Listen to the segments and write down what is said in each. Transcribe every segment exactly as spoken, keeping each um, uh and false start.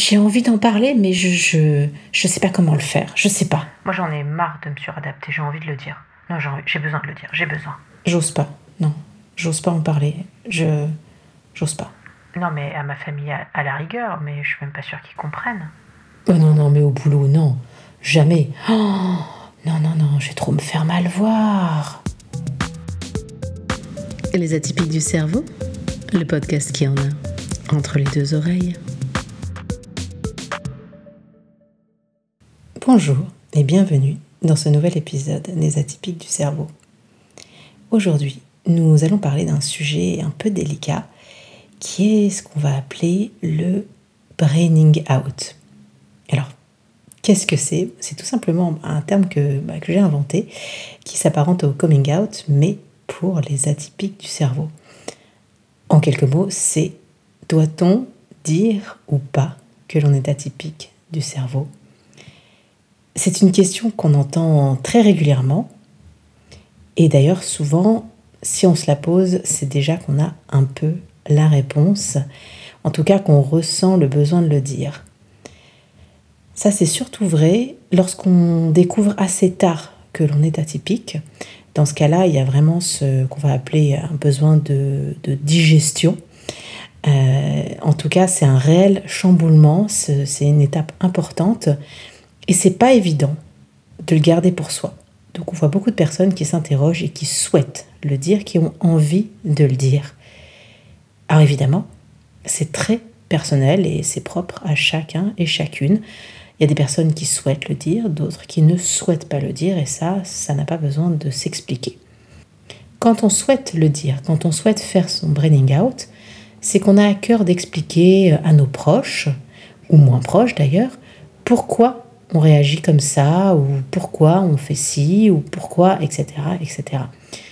j'ai envie d'en parler, mais je, je, je sais pas comment le faire. Je sais pas. Moi, j'en ai marre de me suradapter. J'ai envie de le dire. Non, j'ai, envie- j'ai besoin de le dire. J'ai besoin. J'ose pas. Non. J'ose pas en parler. Je. J'ose pas. Non, mais à ma famille, à, à la rigueur, mais je suis même pas sûre qu'ils comprennent. Oh non, non, mais au boulot, non. Jamais. Oh, non, non, non, je vais trop me faire mal voir. Les atypiques du cerveau, le podcast qui en a entre les deux oreilles. Bonjour et bienvenue dans ce nouvel épisode des atypiques du cerveau. Aujourd'hui, nous allons parler d'un sujet un peu délicat qui est ce qu'on va appeler le braining out. Alors, qu'est-ce que c'est ? C'est tout simplement un terme que, bah, que j'ai inventé qui s'apparente au coming out, mais pour les atypiques du cerveau. En quelques mots, c'est doit-on dire ou pas que l'on est atypique du cerveau ? C'est une question qu'on entend très régulièrement et d'ailleurs souvent, si on se la pose, c'est déjà qu'on a un peu la réponse, en tout cas qu'on ressent le besoin de le dire. Ça, c'est surtout vrai lorsqu'on découvre assez tard que l'on est atypique. Dans ce cas-là, il y a vraiment ce qu'on va appeler un besoin de, de digestion. Euh, en tout cas, c'est un réel chamboulement, c'est, c'est une étape importante et c'est pas évident de le garder pour soi. Donc on voit beaucoup de personnes qui s'interrogent et qui souhaitent le dire, qui ont envie de le dire. Alors évidemment, c'est très personnel et c'est propre à chacun et chacune. Il y a des personnes qui souhaitent le dire, d'autres qui ne souhaitent pas le dire, et ça, ça n'a pas besoin de s'expliquer. Quand on souhaite le dire, quand on souhaite faire son braining out, c'est qu'on a à cœur d'expliquer à nos proches, ou moins proches d'ailleurs, pourquoi on réagit comme ça, ou pourquoi on fait ci, ou pourquoi, et cetera, et cetera.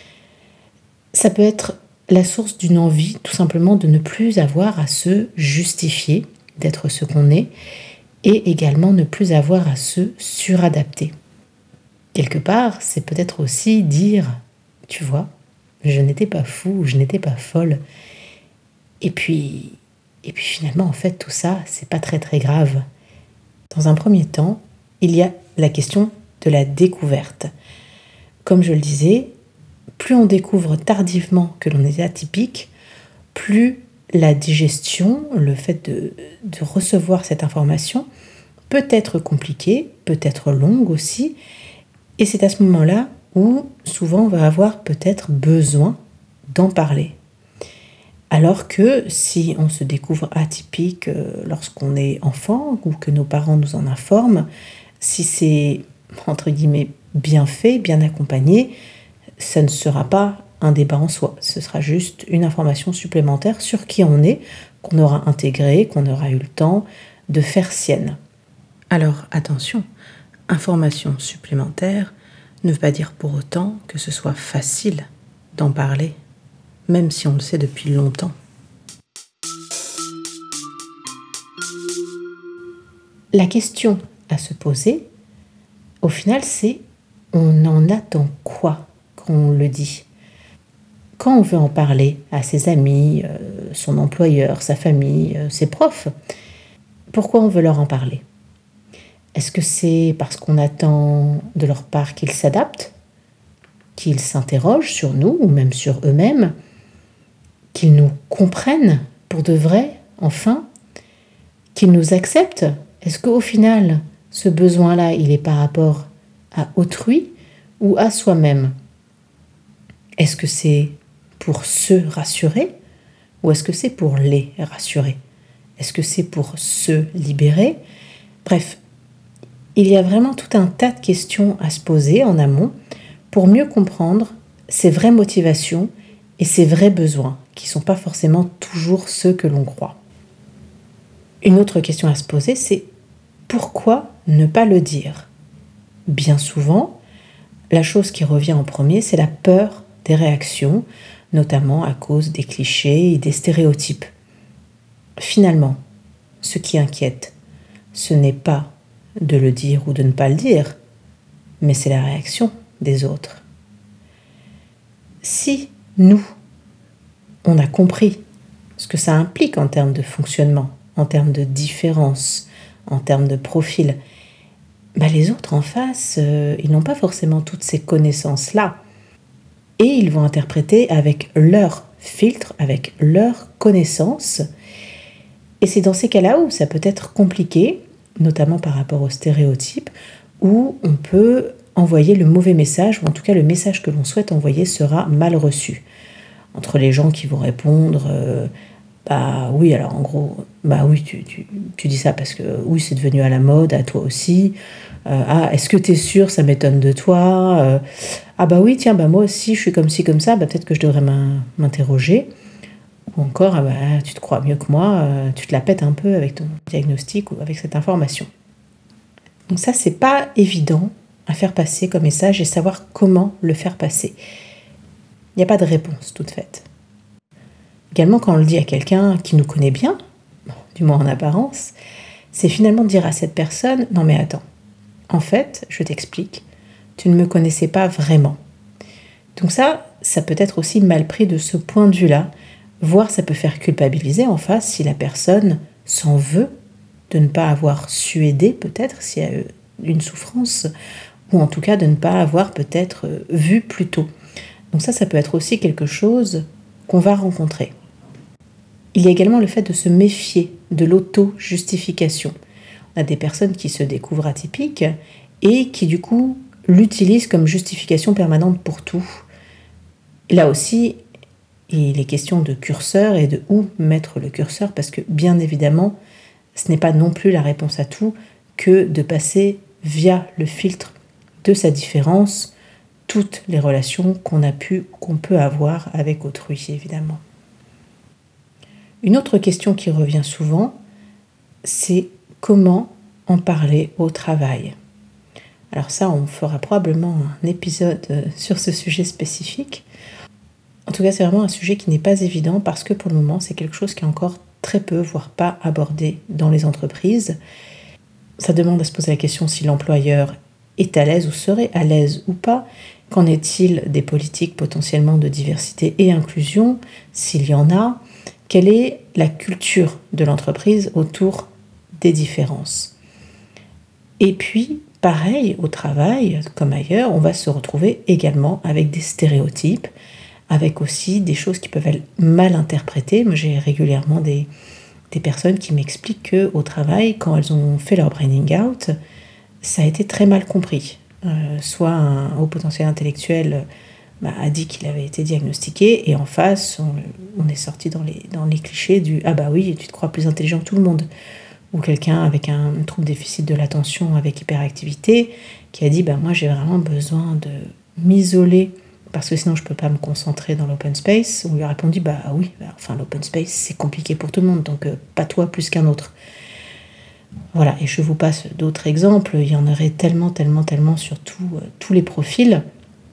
Ça peut être la source d'une envie, tout simplement, de ne plus avoir à se justifier, d'être ce qu'on est, et également ne plus avoir à se suradapter. Quelque part, c'est peut-être aussi dire, tu vois, je n'étais pas fou, je n'étais pas folle. Et puis, et puis finalement, en fait, tout ça, c'est pas très très grave. Dans un premier temps, il y a la question de la découverte. Comme je le disais, plus on découvre tardivement que l'on est atypique, plus la digestion, le fait de, de recevoir cette information, peut être compliquée, peut être longue aussi, et c'est à ce moment-là où souvent on va avoir peut-être besoin d'en parler. Alors que si on se découvre atypique lorsqu'on est enfant ou que nos parents nous en informent, si c'est entre guillemets bien fait, bien accompagné, ça ne sera pas un débat en soi, ce sera juste une information supplémentaire sur qui on est, qu'on aura intégrée, qu'on aura eu le temps de faire sienne. Alors attention, information supplémentaire ne veut pas dire pour autant que ce soit facile d'en parler, même si on le sait depuis longtemps. La question à se poser, au final, c'est on en attend quoi qu'on le dit ? Quand on veut en parler à ses amis, euh, son employeur, sa famille, euh, ses profs, pourquoi on veut leur en parler ? Est-ce que c'est parce qu'on attend de leur part qu'ils s'adaptent, qu'ils s'interrogent sur nous ou même sur eux-mêmes, qu'ils nous comprennent pour de vrai, enfin, qu'ils nous acceptent ? Est-ce qu'au final, ce besoin-là, il est par rapport à autrui ou à soi-même ? Est-ce que c'est pour se rassurer ou est-ce que c'est pour les rassurer ? Est-ce que c'est pour se libérer ? Bref, il y a vraiment tout un tas de questions à se poser en amont pour mieux comprendre ses vraies motivations et ses vrais besoins, qui ne sont pas forcément toujours ceux que l'on croit. Une autre question à se poser, c'est pourquoi ne pas le dire ? Bien souvent, la chose qui revient en premier, c'est la peur des réactions, notamment à cause des clichés et des stéréotypes. Finalement, ce qui inquiète, ce n'est pas de le dire ou de ne pas le dire, mais c'est la réaction des autres. Si nous, on a compris ce que ça implique en termes de fonctionnement, en termes de différence, en termes de profil, bah les autres en face, euh, ils n'ont pas forcément toutes ces connaissances-là. Et ils vont interpréter avec leur filtre, avec leurs connaissances. Et c'est dans ces cas-là où ça peut être compliqué, notamment par rapport aux stéréotypes, où on peut envoyer le mauvais message, ou en tout cas le message que l'on souhaite envoyer sera mal reçu. Entre les gens qui vont répondre euh, « bah oui, alors en gros, bah oui, tu, tu, tu dis ça parce que oui, c'est devenu à la mode, à toi aussi. Euh, ah, est-ce que t'es sûr, ça m'étonne de toi euh, Ah bah oui, tiens, bah moi aussi, je suis comme ci, comme ça, bah peut-être que je devrais m'interroger. » Ou encore, ah bah, tu te crois mieux que moi, euh, tu te la pètes un peu avec ton diagnostic ou avec cette information. Donc ça, c'est pas évident à faire passer comme message et savoir comment le faire passer. Il n'y a pas de réponse toute faite. Également, quand on le dit à quelqu'un qui nous connaît bien, bon, du moins en apparence, c'est finalement de dire à cette personne « Non mais attends, en fait, je t'explique, tu ne me connaissais pas vraiment. » Donc ça, ça peut être aussi mal pris de ce point de vue-là, voire ça peut faire culpabiliser en face si la personne s'en veut de ne pas avoir su aider peut-être s'il y a une souffrance, ou en tout cas de ne pas avoir peut-être vu plus tôt. Donc ça, ça peut être aussi quelque chose qu'on va rencontrer. Il y a également le fait de se méfier de l'auto-justification. On a des personnes qui se découvrent atypiques et qui du coup l'utilisent comme justification permanente pour tout. Là aussi, il est question de curseur et de où mettre le curseur, parce que bien évidemment, ce n'est pas non plus la réponse à tout que de passer via le filtre de sa différence toutes les relations qu'on a pu, qu'on peut avoir avec autrui, évidemment. Une autre question qui revient souvent, c'est comment en parler au travail. Alors ça, on fera probablement un épisode sur ce sujet spécifique. En tout cas, c'est vraiment un sujet qui n'est pas évident parce que pour le moment, c'est quelque chose qui est encore très peu, voire pas abordé dans les entreprises. Ça demande à se poser la question si l'employeur est à l'aise ou serait à l'aise ou pas. Qu'en est-il des politiques potentiellement de diversité et inclusion, s'il y en a? Quelle est la culture de l'entreprise autour des différences? Et puis, pareil, au travail, comme ailleurs, on va se retrouver également avec des stéréotypes, avec aussi des choses qui peuvent être mal interprétées. Moi, j'ai régulièrement des, des personnes qui m'expliquent qu'au travail, quand elles ont fait leur braining out, ça a été très mal compris. Euh, soit un haut potentiel intellectuel bah, a dit qu'il avait été diagnostiqué, et en face, on, on est sorti dans les, dans les clichés du « Ah bah oui, tu te crois plus intelligent que tout le monde ». Ou quelqu'un avec un trouble déficit de l'attention avec hyperactivité qui a dit bah, « Moi, j'ai vraiment besoin de m'isoler parce que sinon je ne peux pas me concentrer dans l'open space ». On lui a répondu « Bah oui, bah, enfin l'open space, c'est compliqué pour tout le monde, donc euh, pas toi plus qu'un autre ». Voilà, et je vous passe d'autres exemples, il y en aurait tellement, tellement, tellement sur tout, euh, tous les profils.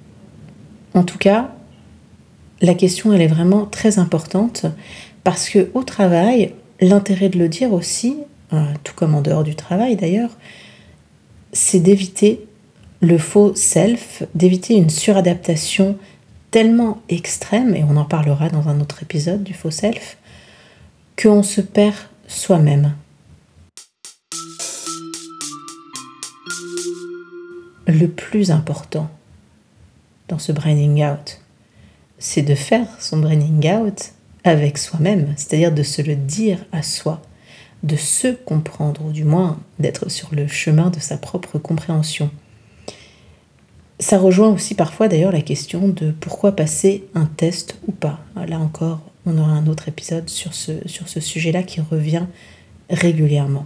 En tout cas, la question, elle est vraiment très importante, parce qu'au travail, l'intérêt de le dire aussi, euh, tout comme en dehors du travail d'ailleurs, c'est d'éviter le faux self, d'éviter une suradaptation tellement extrême, et on en parlera dans un autre épisode du faux self, qu'on se perd soi-même. Le plus important dans ce braining out, c'est de faire son braining out avec soi-même, c'est-à-dire de se le dire à soi, de se comprendre, ou du moins d'être sur le chemin de sa propre compréhension. Ça rejoint aussi parfois d'ailleurs la question de pourquoi passer un test ou pas. Là encore, on aura un autre épisode sur ce, sur ce sujet-là qui revient régulièrement.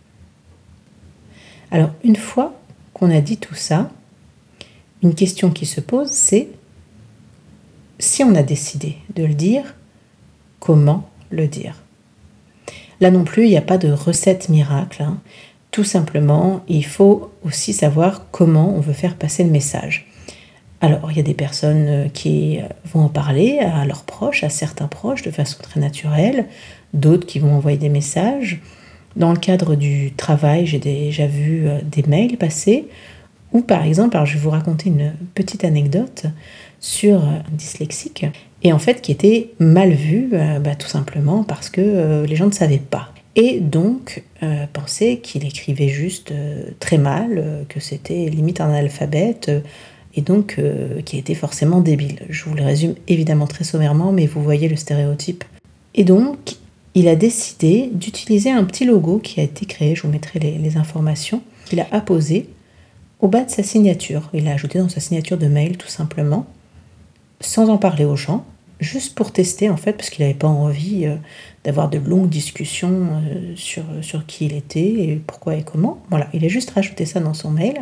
Alors, une fois qu'on a dit tout ça, une question qui se pose, c'est si on a décidé de le dire, comment le dire? Là non plus, il n'y a pas de recette miracle. Hein. Tout simplement, il faut aussi savoir comment on veut faire passer le message. Alors, il y a des personnes qui vont en parler à leurs proches, à certains proches, de façon très naturelle, d'autres qui vont envoyer des messages. Dans le cadre du travail, j'ai déjà vu des mails passer, ou par exemple, alors je vais vous raconter une petite anecdote sur un dyslexique, et en fait qui était mal vu, bah, tout simplement parce que euh, les gens ne savaient pas. et donc euh, pensait qu'il écrivait juste euh, très mal, euh, que c'était limite un analphabète, euh, et donc euh, qu'il était forcément débile. Je vous le résume évidemment très sommairement, mais vous voyez le stéréotype. Et donc, il a décidé d'utiliser un petit logo qui a été créé, je vous mettrai les, les informations, qu'il a apposé au bas de sa signature. Il l'a ajouté dans sa signature de mail, tout simplement, sans en parler aux gens, juste pour tester, en fait, parce qu'il n'avait pas envie euh, d'avoir de longues discussions euh, sur, sur qui il était, et pourquoi et comment. Voilà, il a juste rajouté ça dans son mail.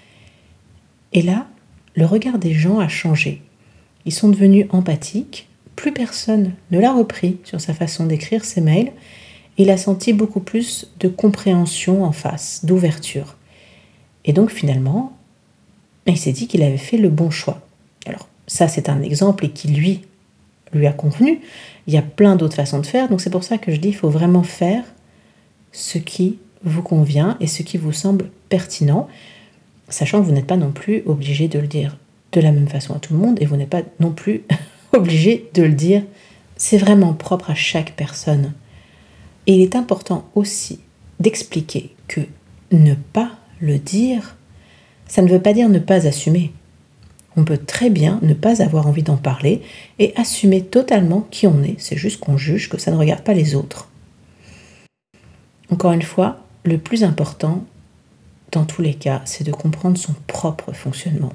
Et là, le regard des gens a changé. Ils sont devenus empathiques. Plus personne ne l'a repris sur sa façon d'écrire ses mails. Il a senti beaucoup plus de compréhension en face, d'ouverture. Et donc finalement, il s'est dit qu'il avait fait le bon choix. Alors ça, c'est un exemple et qui lui, lui a convenu. Il y a plein d'autres façons de faire. Donc c'est pour ça que je dis qu'il faut vraiment faire ce qui vous convient et ce qui vous semble pertinent, sachant que vous n'êtes pas non plus obligé de le dire de la même façon à tout le monde et vous n'êtes pas non plus obligé de le dire. C'est vraiment propre à chaque personne. Et il est important aussi d'expliquer que ne pas le dire, ça ne veut pas dire ne pas assumer. On peut très bien ne pas avoir envie d'en parler et assumer totalement qui on est. C'est juste qu'on juge que ça ne regarde pas les autres. Encore une fois, le plus important, dans tous les cas, c'est de comprendre son propre fonctionnement.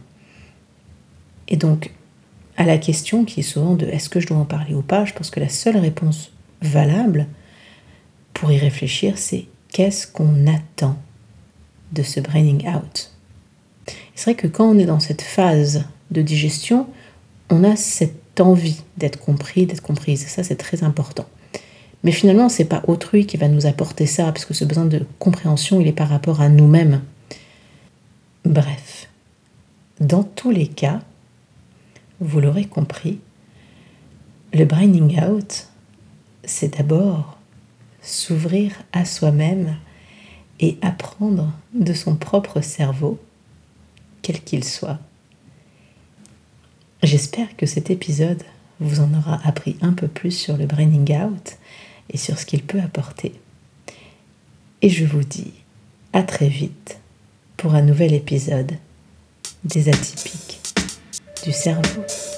Et donc, à la question qui est souvent de « est-ce que je dois en parler ou pas ?», je pense que la seule réponse valable pour y réfléchir, c'est « qu'est-ce qu'on attend de ce braining out ?» C'est vrai que quand on est dans cette phase de digestion, on a cette envie d'être compris, d'être comprise. Ça, c'est très important. Mais finalement, ce n'est pas autrui qui va nous apporter ça, parce que ce besoin de compréhension, il est par rapport à nous-mêmes. Bref, dans tous les cas, vous l'aurez compris, le braining out, c'est d'abord s'ouvrir à soi-même et apprendre de son propre cerveau, quel qu'il soit. J'espère que cet épisode vous en aura appris un peu plus sur le braining out et sur ce qu'il peut apporter. Et je vous dis à très vite pour un nouvel épisode des Atypiques du cerveau.